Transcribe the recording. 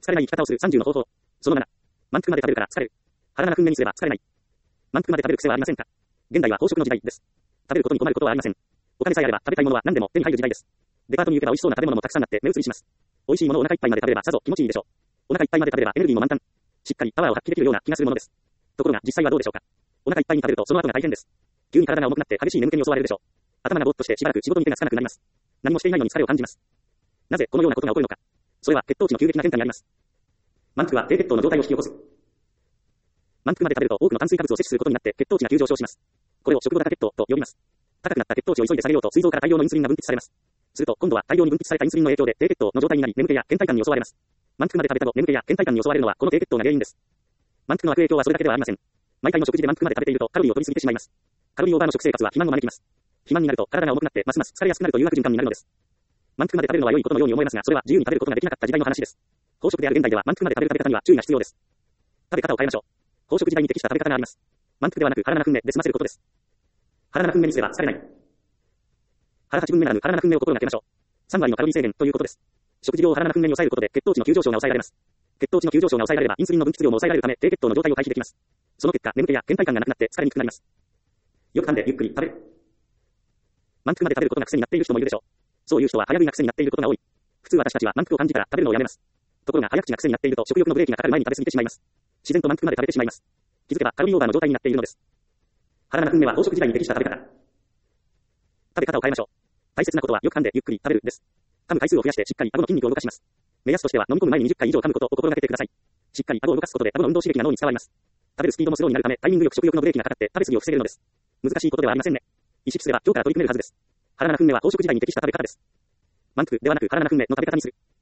疲れない生き方をする30の方法。その7。満腹まで食べるから疲れる。腹7分目にすれば疲れない。満腹まで食べる癖はありませんか？現代は飽食の時代です。食べることに困ることはありません。お金さえあれば食べたいものは何でも手に入る時代です。デパートに行けば美味しそうな食べ物もたくさんあって目移りします。美味しいものをお腹いっぱいまで食べればさぞ気持ちいいでしょう。お腹いっぱいまで食べればエネルギーも満タン。しっかりパワーを発揮できるような気がするものです。ところが実際はどうでしょうか。お腹いっぱいに食べるとその後が大変です。急に体が重くなって激しい眠気に襲われるでしょう。頭がぼーっとしてしばらく仕事に手がつかなくなります。何もしていないのに疲れを感じます。なぜこのようなことが起こるのか。それは血糖値の急激な変化にあります。満腹は低血糖の状態を引き起こす。満腹まで食べると多くの炭水化物を摂取することになって血糖値が急上昇します。これを食後高血糖と呼びます。高くなった血糖値を急いで下げようと膵臓から大量のインスリンが分泌されます。すると今度は大量に分泌されたインスリンの影響で低血糖の状態になり眠気や倦怠感に襲われます。満腹まで食べた後眠気や倦怠感に襲われるのはこの低血糖が原因です。満腹の悪影響はそれだけではありません。毎回の食事で満腹まで食べているとカロリーを取りすぎてしまいます。カロリーオーバーの食生活は肥満を招きます。肥満になると体が重くなってますます疲れやすくなるという悪循環になるのです。満腹まで食べるのは良いことのように思えますが、それは自由に食べることができなかった時代の話です。飽食である現代では満腹まで食べる食べ方には注意が必要です。食べ方を変えましょう。飽食時代に適した食べ方があります。満腹ではなく腹7分目で済ませることです。腹7分目にすれば疲れない。腹8分目ならぬ腹7分目を心がけましょう。3割のカロリー制限ということです。食事量を腹7分目に抑えることで血糖値の急上昇が抑えられます。血糖値の急上昇が抑えられればインスリンの分泌量も抑えられるため低血糖の状態を回避できます。その結果眠気や倦怠感がなくなって疲れにくくなります。よく噛んでゆっくり食べる。満腹まで食べることが癖になっている人もいるでしょう。そういう人は早食いが癖になっていることが多い。普通私たちは満腹を感じたら食べるのをやめます。ところが早口が癖になっていると食欲のブレーキがかかる前に食べ過ぎてしまいます。自然と満腹まで食べてしまいます。気づけばカロリーオーバーの状態になっているのです。腹7分目は飽食時代に適した食べ方。食べ方を変えましょう。大切なことはよく噛んでゆっくり食べるです。噛む回数を増やしてしっかり顎の筋肉を動かします。目安としては飲み込む前に20回以上噛むことを心がけてください。しっかり顎を動かすことで顎の運動刺激が脳に伝わります。食べるスピードもスローになるためタイミングよく食欲のブレーキがかかって食べ過ぎを防げるのです。難しいことではありませんね。意識すれば今日から取り組めるはずです。腹7分目は飽食時代に適した食べ方です。満腹ではなく腹7分目の食べ方にする。